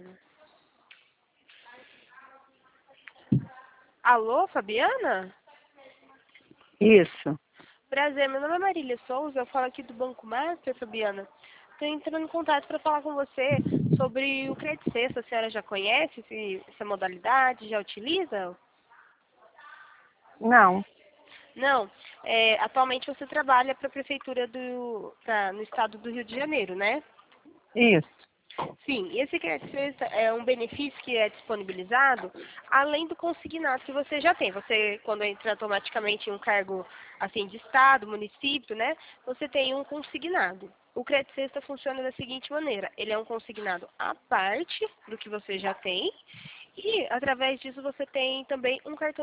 Fabiana. Alô, Fabiana? Isso. Prazer, meu nome é Marília Souza, eu falo aqui do Banco Master, Fabiana. Estou entrando em contato para falar com você sobre o Crédito Sexta. A senhora já conhece essa modalidade? Já utiliza? Não. Não. Atualmente você trabalha para a Prefeitura no estado do Rio de Janeiro, né? Isso. Sim, esse Crédito Sexta é um benefício que é disponibilizado além do consignado que você já tem. Você, quando entra automaticamente em um cargo assim de estado, município, né, você tem um consignado. O Crédito Sexta funciona da seguinte maneira: ele é um consignado à parte do que você já tem e, através disso, você tem também um cartão